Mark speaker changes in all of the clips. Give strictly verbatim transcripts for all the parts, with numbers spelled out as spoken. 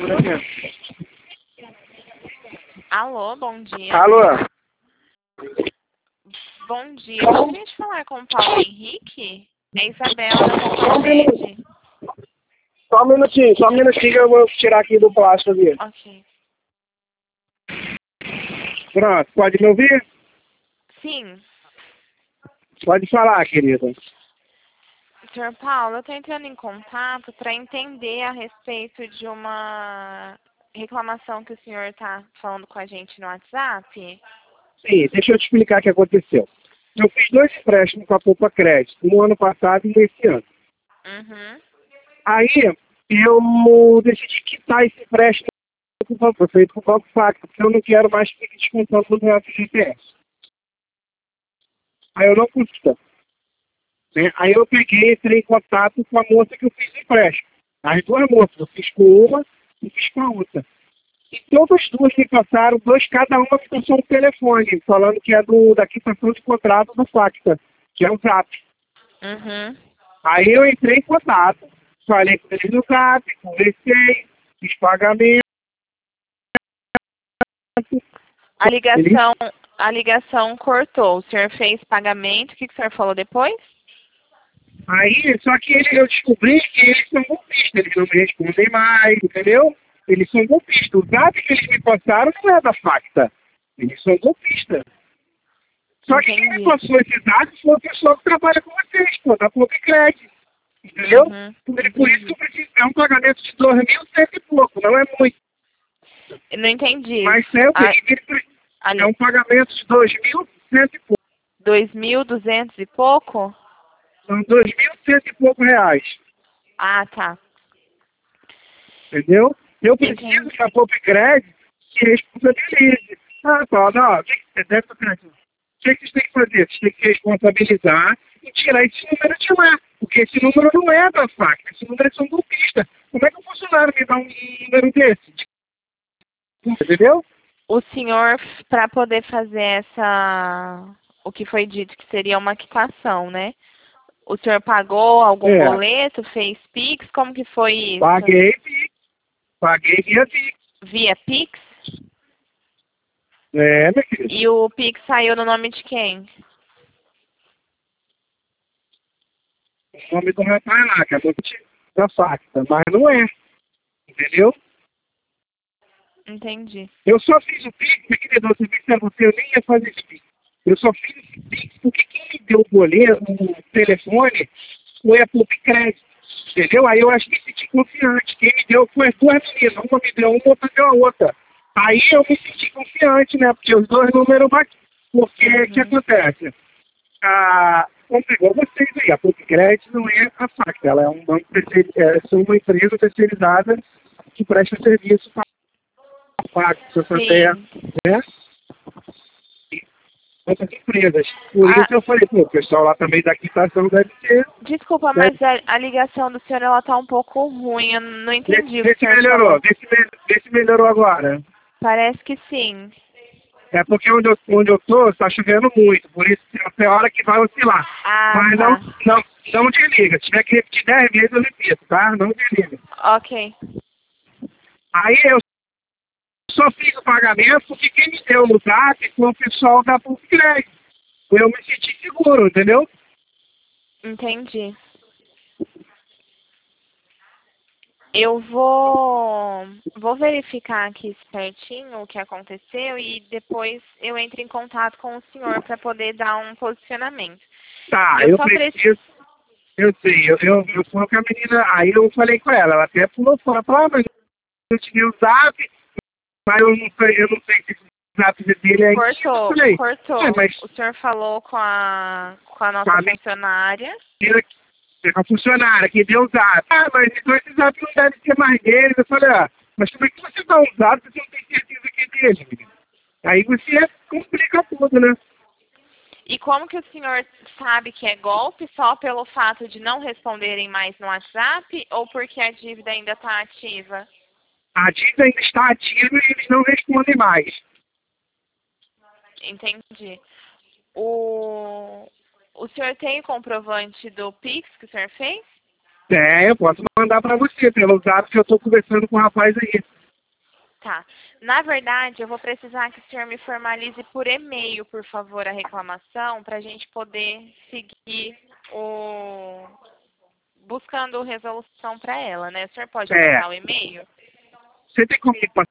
Speaker 1: Alô, bom dia.
Speaker 2: Alô?
Speaker 1: Bom dia. Gostaria de falar com o Paulo Henrique? É Isabela da Concorrente.
Speaker 2: Só um minutinho, só um minutinho que eu vou tirar aqui do plástico aqui.
Speaker 1: Ok.
Speaker 2: Pronto, pode me ouvir?
Speaker 1: Sim.
Speaker 2: Pode falar, querida.
Speaker 1: senhor Paulo, eu estou entrando em contato para entender a respeito de uma reclamação que o senhor está falando com a gente no WhatsApp.
Speaker 2: Sim, deixa eu te explicar o que aconteceu. Eu fiz dois empréstimos com a Poupa Crédito, no ano passado e nesse ano.
Speaker 1: Uhum.
Speaker 2: Aí, eu decidi quitar esse empréstimo com o banco, feito com o Banco Facto, porque eu não quero mais que fique descontando no meu F G T S. Aí eu não consegui. Né? Aí eu peguei, entrei em contato com a moça que eu fiz o empréstimo. As duas moças, eu fiz com uma e fiz com a outra. E todas as duas me passaram, dois cada uma me passou um telefone, falando que é do, da quitação de contrato do Facta, que é o Zap.
Speaker 1: Uhum.
Speaker 2: Aí eu entrei em contato, falei com eles no Zap, conversei, fiz pagamento.
Speaker 1: A ligação, a ligação cortou. O senhor fez pagamento. O que, que o senhor falou depois?
Speaker 2: Aí, só que ele, eu descobri que eles são golpistas, eles não me respondem mais, entendeu? Eles são golpistas. O Zap que eles me passaram não é da Facta. Eles são golpistas. Só que quem me
Speaker 1: Entendi.
Speaker 2: passou esse dado foi o pessoal que trabalha com vocês, pô, da Publicred. Entendeu?
Speaker 1: Uhum.
Speaker 2: Por, por isso que eu preciso é um pagamento de dois mil cento e pouco, não é muito.
Speaker 1: Eu não entendi.
Speaker 2: Mas é, o
Speaker 1: A,
Speaker 2: que ele-
Speaker 1: a,
Speaker 2: é um pagamento de dois mil cento e pouco.
Speaker 1: dois mil duzentos e pouco?
Speaker 2: São dois mil cento e pouco reais.
Speaker 1: Ah, tá.
Speaker 2: Entendeu? Eu preciso
Speaker 1: Entendi.
Speaker 2: que a Publicred se responsabilize. Ah, tá, não, o que que- deve ter- o que que vocês têm que fazer? Vocês têm que se responsabilizar e tirar esse número de lá. Porque esse número não é da Facta, esse número é são golpistas. Como é que um funcionário me dá um número desse? Entendeu?
Speaker 1: O senhor, para poder fazer essa, o que foi dito que seria uma quitação, né? O senhor pagou algum
Speaker 2: É,
Speaker 1: boleto, fez Pix? Como que foi isso?
Speaker 2: paguei, paguei via Pix.
Speaker 1: Via Pix?
Speaker 2: É, meu querido.
Speaker 1: E o Pix saiu no nome de quem?
Speaker 2: O nome do rapaz lá, que é muito da Facta, mas não é. Entendeu?
Speaker 1: Entendi.
Speaker 2: Eu só fiz o Pix, meu querido, se disse você, eu nem ia fazer esse Pix. Eu só fiz esse Pix porque quem me deu o boleto, o telefone, foi a Publicred. Entendeu? Aí eu acho que me senti confiante. Quem me deu foi as duas meninas. Uma me deu uma, outra deu a outra. Aí eu me senti confiante, né? Porque os dois números batiam. Porque o que
Speaker 1: Uhum.
Speaker 2: acontece? A, como pegou vocês aí, a Publicred não é a Facta, ela é um banco terceir, é, são uma empresa terceirizada que presta serviço para a Facta, Santander,
Speaker 1: Sim.
Speaker 2: né? Outras empresas. Por
Speaker 1: Ah,
Speaker 2: isso eu falei, pô, o pessoal lá também da quitação deve ser.
Speaker 1: desculpa,
Speaker 2: Né?
Speaker 1: mas a, a ligação do senhor ela tá um pouco ruim. Eu não
Speaker 2: Vê,
Speaker 1: entendi o
Speaker 2: vê
Speaker 1: que o
Speaker 2: se
Speaker 1: senhor
Speaker 2: melhorou,
Speaker 1: falou.
Speaker 2: vê se, me- vê se melhorou agora.
Speaker 1: Parece que sim.
Speaker 2: É porque onde eu, onde eu tô, está chovendo muito, por isso tem hora que vai oscilar.
Speaker 1: Ah,
Speaker 2: Mas
Speaker 1: tá.
Speaker 2: não, não, não desliga. Se tiver que repetir dez vezes, eu repito, tá? Não desliga.
Speaker 1: Ok.
Speaker 2: Aí eu só fiz o pagamento porque quem me deu no Zap foi o pessoal da Publicred. Eu me senti seguro, entendeu?
Speaker 1: Entendi. Eu vou, vou verificar aqui certinho o que aconteceu e depois eu entro em contato com o senhor para poder dar um posicionamento.
Speaker 2: Tá,
Speaker 1: Eu
Speaker 2: eu
Speaker 1: só preciso.
Speaker 2: preciso. Eu sei, eu, eu, eu fui com a menina, aí eu falei com ela, ela até pulou fora, falou, ah, mas eu tive o Zap, mas eu não sei, eu não sei se o Zap dele é isso. Eu
Speaker 1: Cortou,
Speaker 2: falei,
Speaker 1: cortou.
Speaker 2: é, mas
Speaker 1: O senhor falou com a, com a nossa
Speaker 2: com a
Speaker 1: funcionária.
Speaker 2: menina, que- com a funcionária que deu o Zap. Ah, mas então esse Zap não deve ser mais dele. Eu falei, ah, mas como é que você dá um Zap se você não tem certeza que é dele, menino? Aí você complica tudo, né?
Speaker 1: E como que o senhor sabe que é golpe só pelo fato de não responderem mais no WhatsApp ou porque a dívida ainda está ativa?
Speaker 2: A dívida ainda está ativa e eles não respondem mais.
Speaker 1: Entendi. O, o senhor tem o comprovante do Pix que o senhor fez?
Speaker 2: É, eu posso mandar para você, pelo zap que eu estou conversando com o rapaz aí.
Speaker 1: Tá. Na verdade, eu vou precisar que o senhor me formalize por e-mail, por favor, a reclamação, para a gente poder seguir o... buscando resolução para ela, né? O senhor pode me
Speaker 2: É,
Speaker 1: passar o e-mail?
Speaker 2: você tem como me passar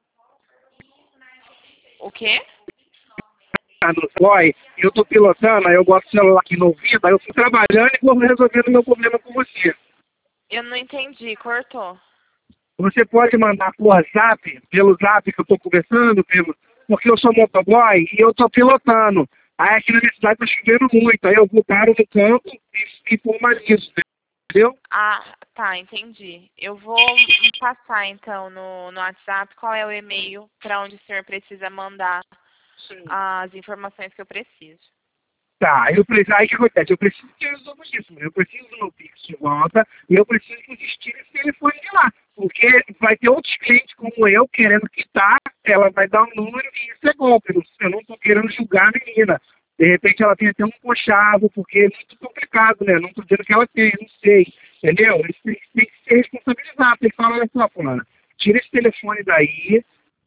Speaker 1: O quê?
Speaker 2: no Zói? Eu estou pilotando, aí eu boto o celular aqui no ouvido, aí eu fico trabalhando e vou resolvendo o meu problema com você.
Speaker 1: Eu não entendi, cortou.
Speaker 2: Você pode mandar por WhatsApp, pelo zap que eu estou conversando, pelo, porque eu sou motoboy e eu estou pilotando. Aí aqui na minha cidade está chovendo muito, aí eu vou paro no campo e, e formalizo, entendeu?
Speaker 1: Ah, tá, entendi. Eu vou passar então no, no WhatsApp qual é o e-mail para onde o senhor precisa mandar as informações que eu preciso.
Speaker 2: Tá, eu preciso, aí o que acontece? Eu preciso que resolva isso, né? Eu preciso do meu Pix de volta e eu preciso que vocês tirem esse telefone de lá. Porque vai ter outros clientes como eu querendo quitar, ela vai dar um número e isso é golpe. Eu não estou querendo julgar a menina. De repente ela tem até um conchavo, porque é muito complicado, né? Não estou dizendo que ela tem, não sei. Entendeu? Eles têm, têm que ser responsabilizados. Tem que falar, olha só, fulana, tira esse telefone daí.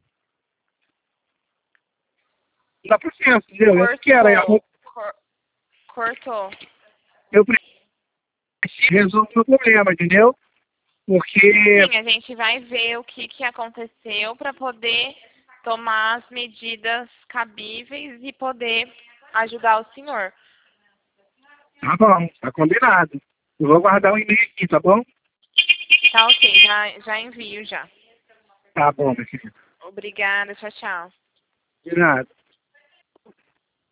Speaker 2: Não dá processo, entendeu? Eu não quero. Eu,
Speaker 1: Cortou. Cor, cortou.
Speaker 2: eu preciso resolver o meu problema, entendeu? Porque,
Speaker 1: Sim, a gente vai ver o que, que aconteceu para poder tomar as medidas cabíveis e poder ajudar o senhor.
Speaker 2: tá bom, tá combinado. Eu vou guardar o e-mail aqui, tá bom?
Speaker 1: Tá ok, já, já envio já.
Speaker 2: Tá bom, meu querido.
Speaker 1: Obrigada, tchau, tchau.
Speaker 2: De nada.